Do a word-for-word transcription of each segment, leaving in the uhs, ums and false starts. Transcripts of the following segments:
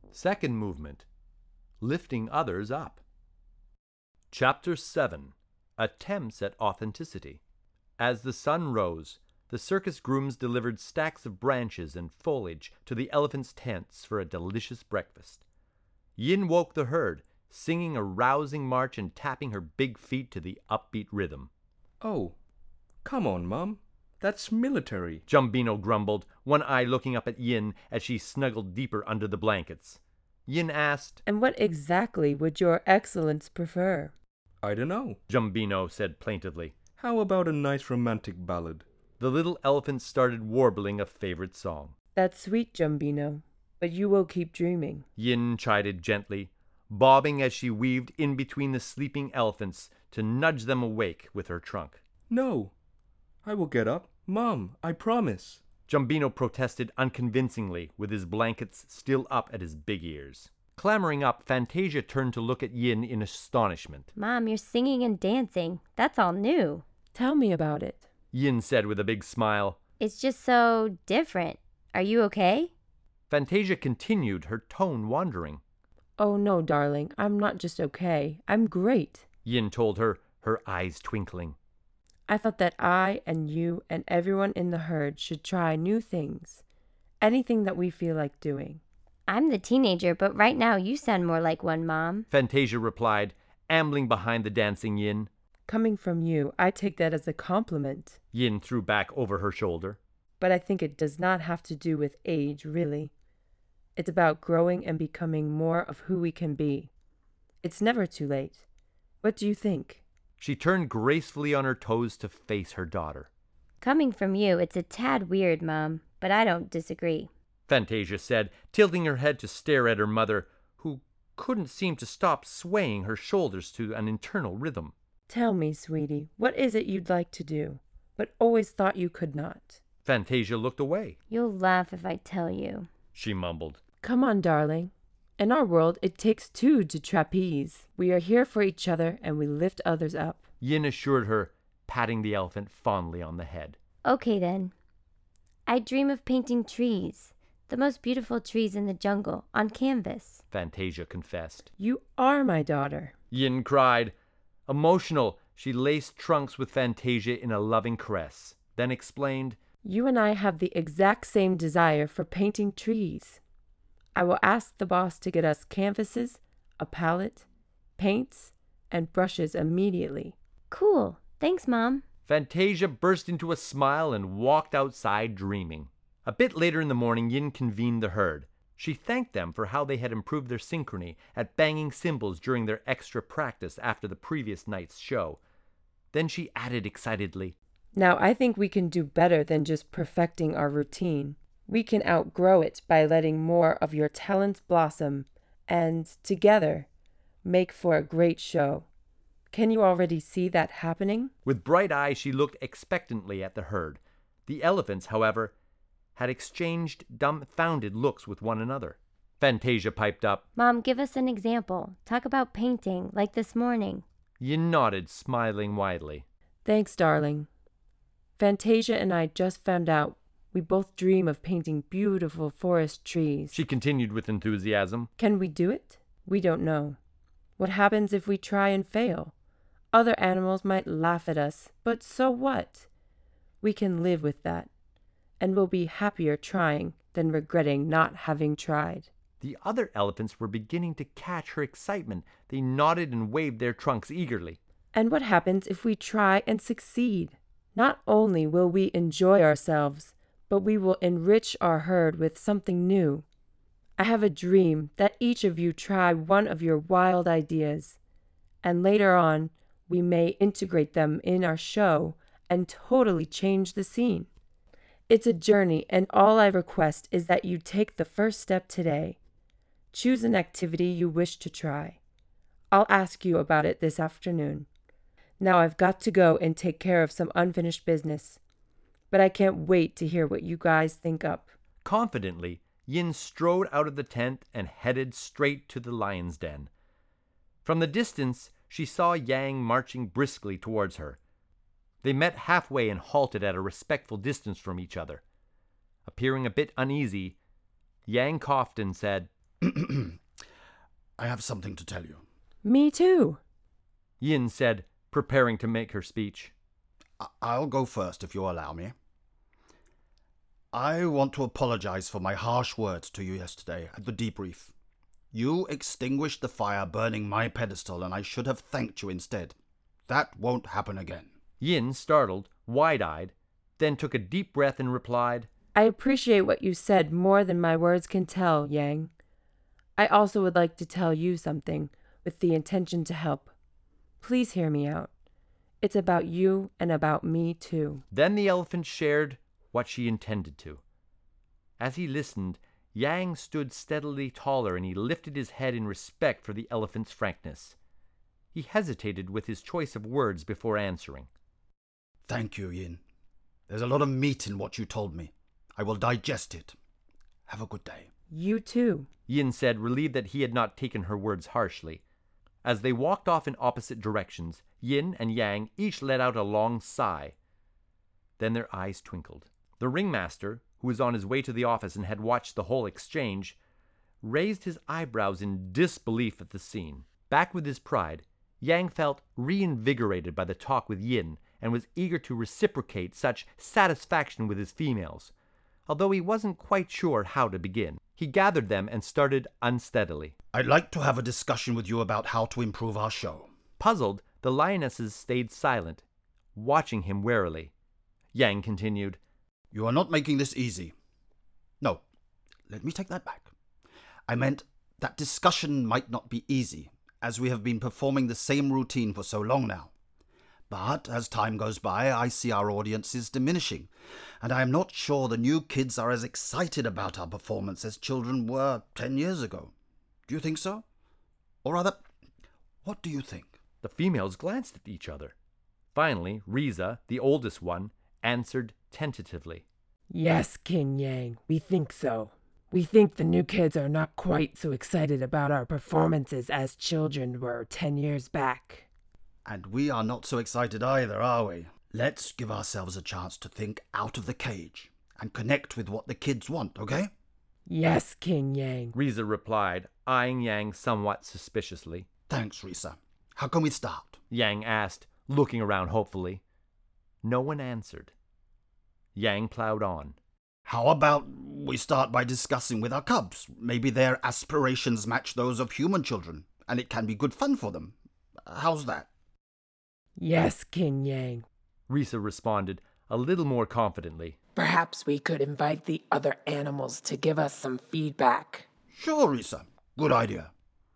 Second movement, lifting others up. Chapter seven. Attempts at Authenticity. As the sun rose, the circus grooms delivered stacks of branches and foliage to the elephants' tents for a delicious breakfast. Yin woke the herd, singing a rousing march and tapping her big feet to the upbeat rhythm. "Oh, come on, Mom. That's military," Jumbino grumbled, one eye looking up at Yin as she snuggled deeper under the blankets. Yin asked, "And what exactly would your excellence prefer?" "I don't know. Jumbino said plaintively. How about a nice romantic ballad?" The little elephant started warbling a favorite song. "That's sweet, Jumbino, but you will keep dreaming," Yin chided gently, bobbing as she weaved in between the sleeping elephants to nudge them awake with her trunk. "No, I will get up. Mom, I promise." Jumbino protested unconvincingly, with his blankets still up at his big ears. Clambering up, Fantasia turned to look at Yin in astonishment. Mom, you're singing and dancing. That's all new. "Tell me about it," Yin said with a big smile. It's just so different. Are you okay? Fantasia continued, her tone wandering. "Oh no, darling, I'm not just okay. I'm great." Yin told her, her eyes twinkling. "I thought that I and you and everyone in the herd should try new things. Anything that we feel like doing." I'm the teenager, but right now you sound more like one, Mom. Fantasia replied, ambling behind the dancing Yin. "Coming from you, I take that as a compliment. Yin threw back over her shoulder. But I think it does not have to do with age, really. It's about growing and becoming more of who we can be. It's never too late. What do you think?" She turned gracefully on her toes to face her daughter. Coming from you, it's a tad weird, Mom, but I don't disagree. Fantasia said, tilting her head to stare at her mother, who couldn't seem to stop swaying her shoulders to an internal rhythm. "Tell me, sweetie, what is it you'd like to do, but always thought you could not?" Fantasia looked away. You'll laugh if I tell you. She mumbled. "Come on, darling. In our world, it takes two to trapeze. We are here for each other, and we lift others up." Yin assured her, patting the elephant fondly on the head. Okay, then. I dream of painting trees. The most beautiful trees in the jungle, on canvas. Fantasia confessed. "You are my daughter." Yin cried. Emotional, she laced trunks with Fantasia in a loving caress, then explained, "You and I have the exact same desire for painting trees. I will ask the boss to get us canvases, a palette, paints, and brushes immediately." Cool. Thanks, Mom. Fantasia burst into a smile and walked outside dreaming. A bit later in the morning, Yin convened the herd. She thanked them for how they had improved their synchrony at banging cymbals during their extra practice after the previous night's show. Then she added excitedly, "Now I think we can do better than just perfecting our routine. We can outgrow it by letting more of your talents blossom and, together, make for a great show. Can you already see that happening?" With bright eyes, she looked expectantly at the herd. The elephants, however, had exchanged dumbfounded looks with one another. Fantasia piped up, Mom, give us an example. Talk about painting, like this morning. Yin nodded, smiling widely. "Thanks, darling. Fantasia and I just found out we both dream of painting beautiful forest trees." She continued with enthusiasm. "Can we do it? We don't know. What happens if we try and fail? Other animals might laugh at us, but so what? We can live with that, and we'll be happier trying than regretting not having tried." The other elephants were beginning to catch her excitement. They nodded and waved their trunks eagerly. "And what happens if we try and succeed? Not only will we enjoy ourselves, but we will enrich our herd with something new. I have a dream that each of you try one of your wild ideas, and later on we may integrate them in our show and totally change the scene. It's a journey, and all I request is that you take the first step today. Choose an activity you wish to try. I'll ask you about it this afternoon. Now I've got to go and take care of some unfinished business, but I can't wait to hear what you guys think up." Confidently, Yin strode out of the tent and headed straight to the lion's den. From the distance, she saw Yang marching briskly towards her. They met halfway and halted at a respectful distance from each other. Appearing a bit uneasy, Yang coughed and said, I have something to tell you. Me too. Yin said, preparing to make her speech. I- I'll go first if you allow me. I want to apologize for my harsh words to you yesterday at the debrief. You extinguished the fire burning my pedestal, and I should have thanked you instead. That won't happen again. Yin, startled, wide-eyed, then took a deep breath and replied, I appreciate what you said more than my words can tell, Yang. I also would like to tell you something with the intention to help. Please hear me out. It's about you and about me too. Then the elephant shared what she intended to. As he listened, Yang stood steadily taller and he lifted his head in respect for the elephant's frankness. He hesitated with his choice of words before answering. Thank you, Yin. There's a lot of meat in what you told me. I will digest it. Have a good day. You too. Yin said, relieved that he had not taken her words harshly. As they walked off in opposite directions, Yin and Yang each let out a long sigh. Then their eyes twinkled. The ringmaster, who was on his way to the office and had watched the whole exchange, raised his eyebrows in disbelief at the scene. Back with his pride, Yang felt reinvigorated by the talk with Yin and was eager to reciprocate such satisfaction with his females, although he wasn't quite sure how to begin. He gathered them and started unsteadily. I'd like to have a discussion with you about how to improve our show. Puzzled, the lionesses stayed silent, watching him warily. Yang continued, You are not making this easy. No, let me take that back. I meant that discussion might not be easy, as we have been performing the same routine for so long now. But as time goes by, I see our audience is diminishing, and I am not sure the new kids are as excited about our performance as children were ten years ago. Do you think so? Or rather, what do you think? The females glanced at each other. Finally, Riza, the oldest one, answered tentatively. Yes, King Yang, we think so. We think the new kids are not quite so excited about our performances as children were ten years back. And we are not so excited either, are we? Let's give ourselves a chance to think out of the cage and connect with what the kids want, okay? Yes, King Yang. Riza replied, eyeing Yang somewhat suspiciously. Thanks, Risa. How can we start? Yang asked, looking around hopefully. No one answered. Yang plowed on. How about we start by discussing with our cubs? Maybe their aspirations match those of human children, and it can be good fun for them. How's that? Yes, King Yang. Risa responded, a little more confidently. Perhaps we could invite the other animals to give us some feedback. Sure, Risa. Good idea.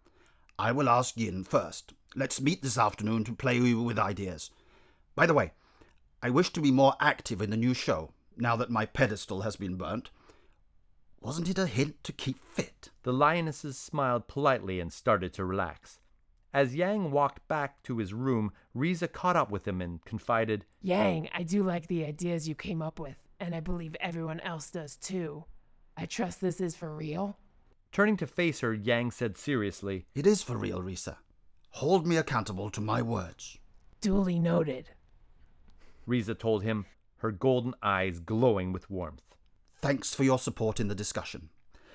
I will ask Yin first. Let's meet this afternoon to play with ideas. By the way, I wish to be more active in the new show, now that my pedestal has been burnt. Wasn't it a hint to keep fit? The lionesses smiled politely and started to relax. As Yang walked back to his room, Riza caught up with him and confided, Yang, I do like the ideas you came up with, and I believe everyone else does too. I trust this is for real. Turning to face her, Yang said seriously, It is for real, Risa. Hold me accountable to my words. Duly noted. Riza told him, her golden eyes glowing with warmth. Thanks for your support in the discussion.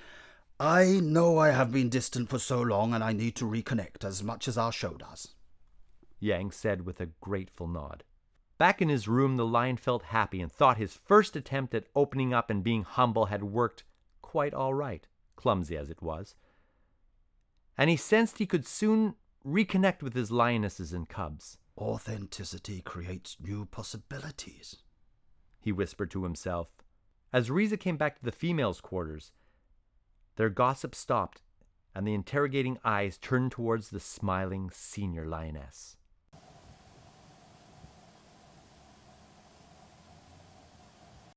I know I have been distant for so long and I need to reconnect as much as our show does. Yang said with a grateful nod. Back in his room, the lion felt happy and thought his first attempt at opening up and being humble had worked quite all right, clumsy as it was. And he sensed he could soon reconnect with his lionesses and cubs. Authenticity creates new possibilities, he whispered to himself. As Riza came back to the females' quarters, their gossip stopped, and the interrogating eyes turned towards the smiling senior lioness.